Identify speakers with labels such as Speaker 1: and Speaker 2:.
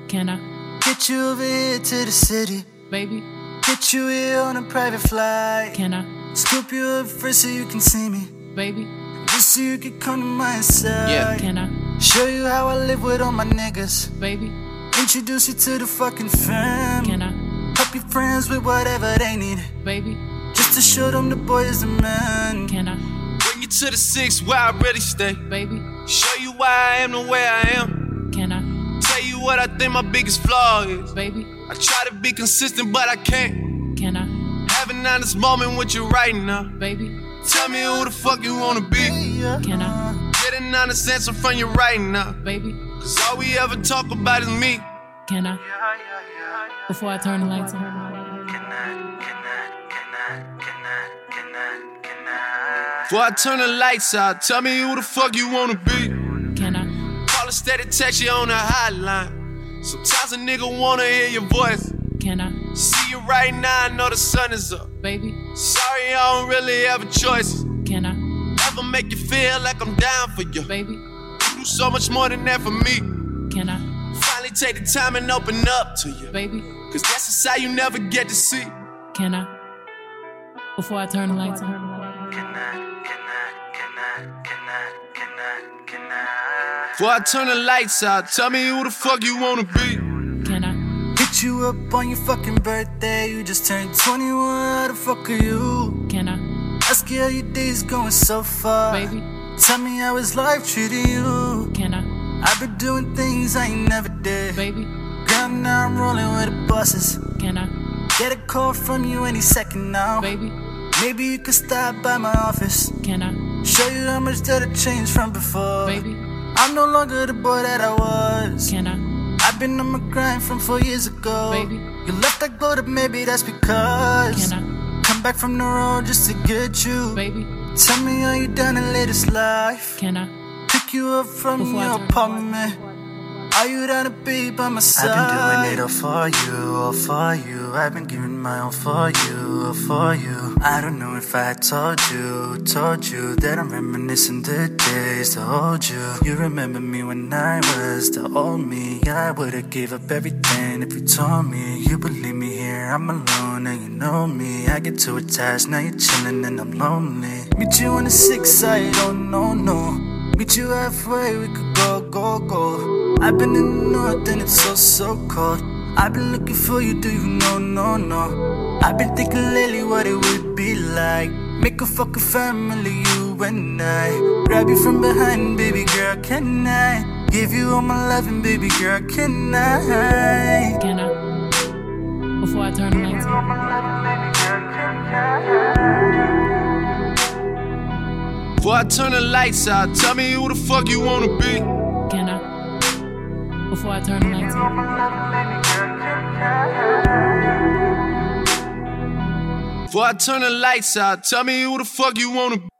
Speaker 1: Can I
Speaker 2: get you over here to the city?
Speaker 1: Baby,
Speaker 2: Get you here on a private flight.
Speaker 1: can I
Speaker 2: Scoop you up first so you can see me.
Speaker 1: Baby,
Speaker 2: Just so you can come to my side.
Speaker 3: Yeah.
Speaker 1: can I
Speaker 2: Show you how I live with all my niggas.
Speaker 1: Baby,
Speaker 2: Introduce you to the fucking fam.
Speaker 1: can I
Speaker 2: Help your friends with whatever they need.
Speaker 1: Baby,
Speaker 2: Just to show them the boy is a man.
Speaker 1: can I
Speaker 3: Bring you to the 6 where I really stay.
Speaker 1: Baby,
Speaker 3: Show you why I am the way I am.
Speaker 1: can I
Speaker 3: Tell you what I think my biggest flaw is.
Speaker 1: Baby,
Speaker 3: I try to be consistent, but I can't.
Speaker 1: can I
Speaker 3: Have an honest moment with you right now.
Speaker 1: Baby,
Speaker 3: Tell me who the fuck you wanna be.
Speaker 1: can I
Speaker 3: Get an honest answer from you right now.
Speaker 1: Baby,
Speaker 3: Cause all we ever talk about is me.
Speaker 1: can I before I turn the lights on?
Speaker 3: Before I turn the lights out, tell me who the fuck you wanna be.
Speaker 1: Can I
Speaker 3: Call a steady text you on the hotline. Sometimes a nigga wanna hear your voice.
Speaker 1: can I
Speaker 3: See you right now, I know the sun is up.
Speaker 1: Baby,
Speaker 3: Sorry, I don't really have a choice.
Speaker 1: can I
Speaker 3: Never make you feel like I'm down for you.
Speaker 1: Baby,
Speaker 3: You do so much more than that for me.
Speaker 1: can I
Speaker 3: Finally take the time and open up to you.
Speaker 1: Baby,
Speaker 3: Cause that's a side you never get to see.
Speaker 1: can I before I turn the lights on?
Speaker 3: Before I turn the lights out, tell me who the fuck you wanna be.
Speaker 1: Can I
Speaker 2: Hit you up on your fucking birthday. You just turned 21. How the fuck are you?
Speaker 1: can I
Speaker 2: Ask you how your day's going so far.
Speaker 1: Baby,
Speaker 2: Tell me how is life treating you?
Speaker 1: can I
Speaker 2: I've been doing things I ain't never did.
Speaker 1: Baby,
Speaker 2: Girl, now I'm rolling with the bosses.
Speaker 1: can I
Speaker 2: Get a call from you any second now.
Speaker 1: Baby,
Speaker 2: Maybe you could stop by my office.
Speaker 1: can I
Speaker 2: Show you how much that I changed from before.
Speaker 1: Baby,
Speaker 2: I'm no longer the boy that I was.
Speaker 1: can I
Speaker 2: I've been on my grind from 4 years ago.
Speaker 1: Baby,
Speaker 2: You left that glow up, maybe that's because
Speaker 1: can I
Speaker 2: come back from the road just to get you.
Speaker 1: Baby,
Speaker 2: Tell me how you done and live this life.
Speaker 1: can I
Speaker 2: Pick you up from
Speaker 1: Before I
Speaker 2: your
Speaker 1: turn-
Speaker 2: apartment. Are you down to be by my side?
Speaker 4: I've been doing it all for you, all for you. I've been giving my all for you, all for you. I don't know if I told you that I'm reminiscing the days to hold you. You remember me when I was the old me. I would've gave up everything if you told me. You believe me here, I'm alone and you know me. I get too attached, now you're chilling and I'm lonely.
Speaker 2: Meet you on the 6 side, oh no. Meet you halfway, we could go. I've been in the north and it's so cold. I've been looking for you, do you know, no. I've been thinking lately what it would be like. Make a fucking family, you and I. Grab you from behind, baby girl, can I? Give you all my loving, baby girl, can I?
Speaker 1: Can I before I turn the lights on?
Speaker 3: Before I turn the lights out, tell me who the fuck you wanna be.
Speaker 1: Can I before I turn the lights on?
Speaker 3: Before I turn the lights out, tell me who the fuck you wanna be.